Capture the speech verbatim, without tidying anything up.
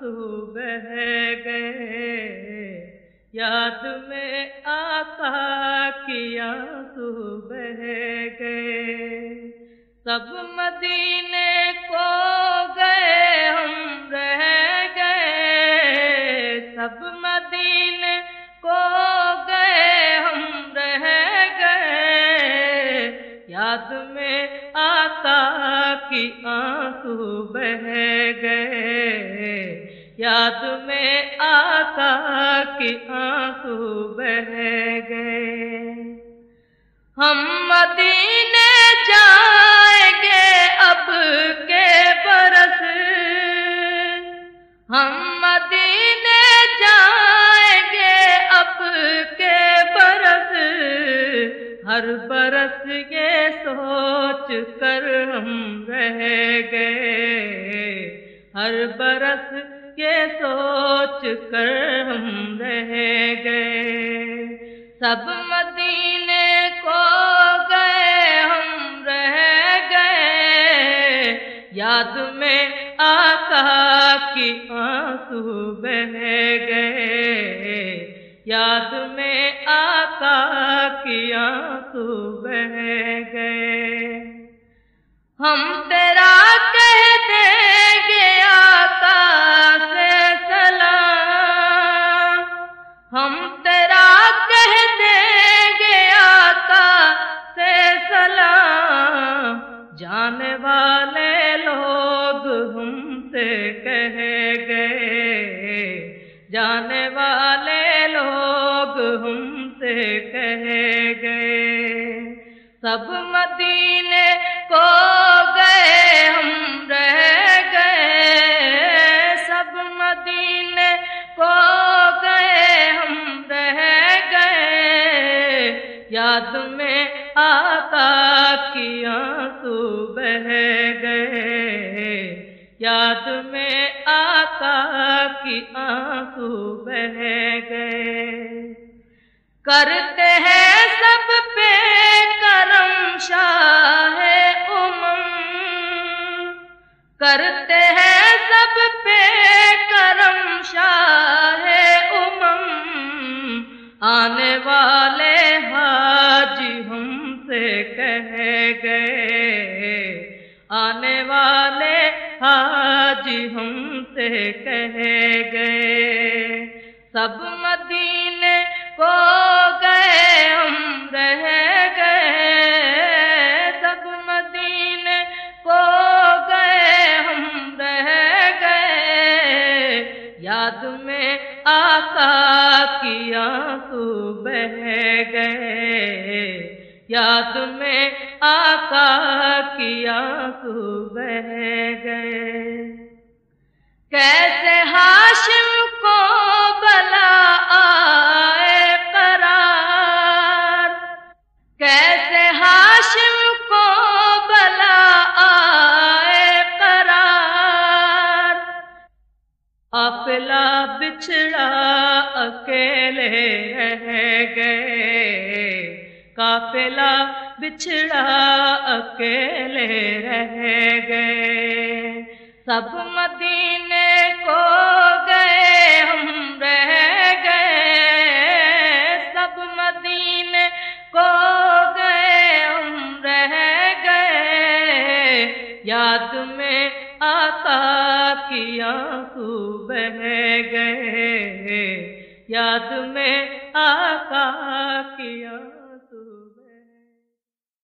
آنسو بہ گئے، یاد میں آقا کی آنسو بہ گئے، سب مدینے کو گئے ہم رہ گئے، سب مدینے کو گئے ہم رہ گئے، یاد میں آقا کی آنسو بہ گئے، یاد میں آقا کی آنسو بہ گئے، ہم مدینے جائیں گے اب کے برس، ہم مدینے جائیں گے اب کے برس، ہر برس یہ سوچ کر ہم رہ گئے، ہر برس یہ سوچ کر ہم رہ گئے، سب مدینے کو گئے ہم رہ گئے، یاد میں آقا کی آنسو بہ گئے، یاد میں آقا کی آنسو بہ گئے، ہم تیرا کہہ دیں گے آقا سے سلام، ہم تیرا کہہ دیں گے آقا سے سلام، جانے والے لوگ ہم سے کہہ گئے، جانے والے لوگ ہم سے کہہ گئے، سب مدینے کو گئے ہم رہ گئے، سب مدینے کو گئے ہم رہ گئے، یاد میں آقا کی آنسو بہ گئے، یاد میں آقا کی آنسو بہ گئے، کرتے ہیں سب پہ کرم شاہ امم، کرتے ہیں سب پہ کرم شاہ امم، آنے والے حاجی ہم سے کہہ گئے، آنے والے حاجی ہم سے کہہ گئے، سب مدینے کو گئے ہم رہ گئے، سب مدینے کو گئے ہم رہ گئے، یاد میں آقا کی آنسو بہ گئے، یاد میں آقا کی آنسو بہ گئے، کیسے ہاشم کو بلا آئے قرار، کیسے ہاشم کو بلا آئے قرار، قافلہ بچھڑا اکیلے رہ گئے، قافلہ بچھڑا اکیلے رہ گئے، سب مدینے کو گئے ہم رہ گئے، سب مدینے کو گئے ہم رہ گئے، یاد میں آقا کی آنسو بہ گئے، یاد میں آقا کی آنسو